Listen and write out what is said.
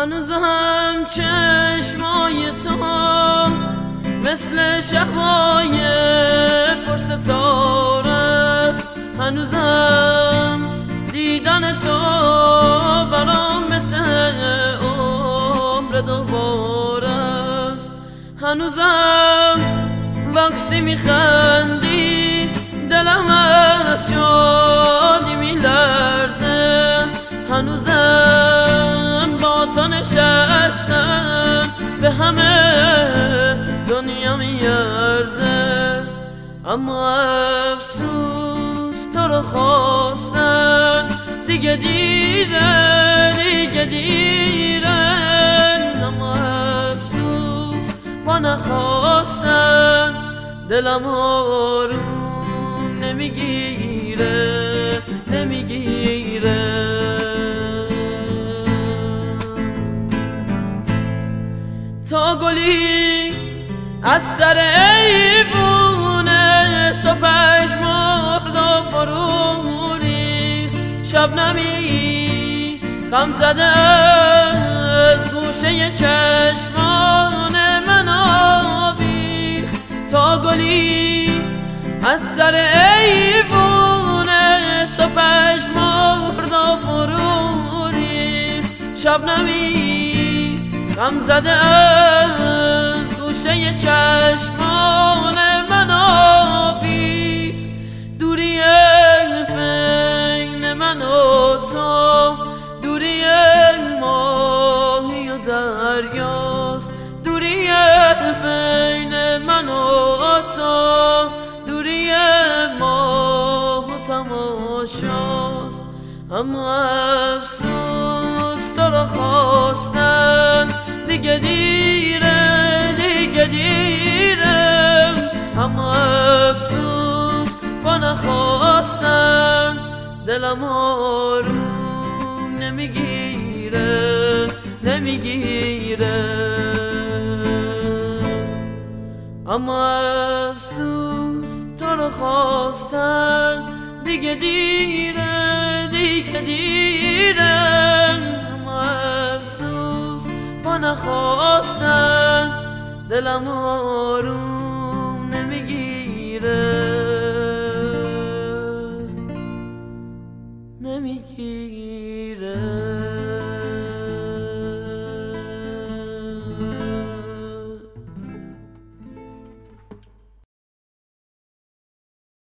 هنوزم چشمای تو مثل شبای پرستاره است. هنوزم دیدن تو برام مثل عمر دوباره است. هنوزم وقتی میخندی دلم از شادی میلرزه. هنوزم با تو نشستم به همه دنیا میارزه. اما افسوس تو رو خواستن دیگه دیره، دیگه دیره. اما افسوس با نخواستن دلم آروم نمیگیره، نمیگیره. تا گلی از سر ایوونه تو پشمرد و فرو ریخت. شبنمی غم زده از گوشه چشمان من آویخت. تا گلی از سر ایوونه تو پشمرد و فرو ریخت. شبنمی غم زده از گوشه چشمان من آبی. دوری بین من و تو دوری ماهی و دریاست. دوری بین من و تو دوری ماه و تماشاست. اما افسوس تو رو خواستن دیگه دیره، دیگه دیره. اما افسوس با نخواستن دلم آروم نمیگیره، نمیگیره. اما افسوس تو رو خواستن دیگه دیره، دیگه دیره. اما افسوس با نخواستن دلم آروم نمیگیره، نمیگیره.